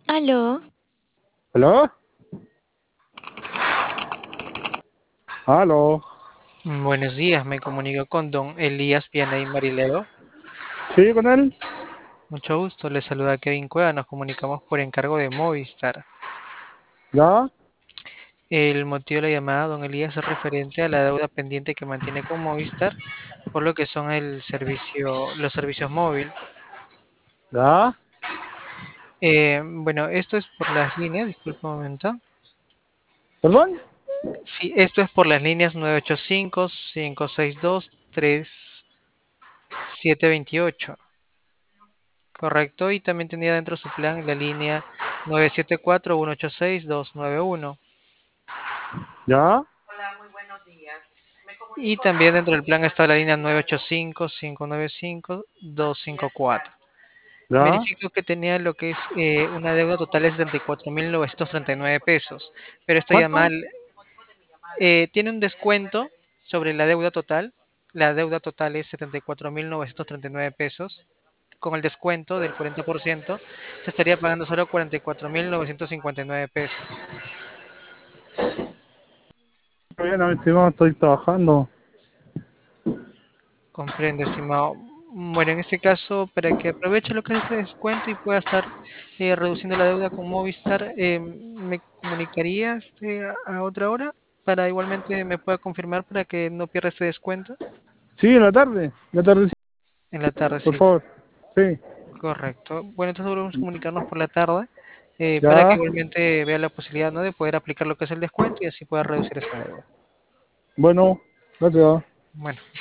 Aló, ¿Aló? ¿Aló? Buenos días, me comunico con don Elías Pianey Marileo. ¿Sí, con él? Mucho gusto, le saluda Kevin Cueva, nos comunicamos por encargo de Movistar. ¿Ya? El motivo de la llamada, don Elías, es referente a la deuda pendiente que mantiene con Movistar, por lo que son los servicios móvil. ¿Ya? Bueno, esto es por las líneas, disculpe un momento. ¿Perdón? Sí, esto es por las líneas 985-562-3728. Correcto, y también tenía dentro de su plan la línea 974-186-291. ¿Ya? Y también dentro del plan está la línea 985-595-254. ¿Ya? Verifico que tenía lo que es una deuda total de 74.939 pesos, pero esta llamada ¿Cuánto? tiene un descuento sobre la deuda total. La deuda total es 74.939 pesos. Con el descuento del 40%, se estaría pagando solo 44.959 pesos. Bien, mi estimado, estoy trabajando. Comprendo, estimado. Bueno, en este caso, para que aproveche lo que es este descuento y pueda estar reduciendo la deuda con Movistar, ¿me comunicaría a otra hora para igualmente me pueda confirmar para que no pierda este descuento? Sí, en la tarde. La tarde, sí, En la tarde, por sí. favor. Sí. Correcto. Bueno, entonces volvemos a comunicarnos por la tarde para que ¿Ya? igualmente vea la posibilidad, ¿no?, de poder aplicar lo que es el descuento y así pueda reducir esa deuda. Bueno, gracias. Bueno.